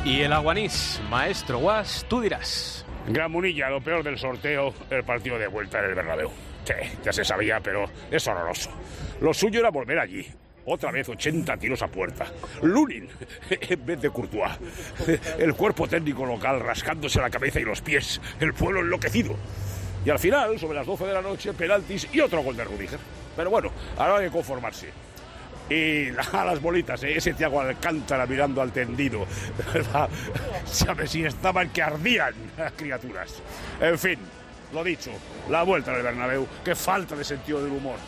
Y el Aguanís, maestro Guas, tú dirás. Gran Munilla, lo peor del sorteo, el partido de vuelta en el Bernabéu. Sí, ya se sabía, pero es horroroso. Lo suyo era volver allí. Otra vez 80 tiros a puerta. Lunin en vez de Courtois. El cuerpo técnico local rascándose la cabeza y los pies. El pueblo enloquecido. Y al final, sobre las 12 de la noche, penaltis y otro gol de Rüdiger. Pero bueno, ahora hay que conformarse. Y a las bolitas, ese Thiago Alcántara mirando al tendido. ¿Sabes si estaban que ardían, criaturas? En fin, lo dicho, la vuelta del Bernabéu, qué falta de sentido del humor.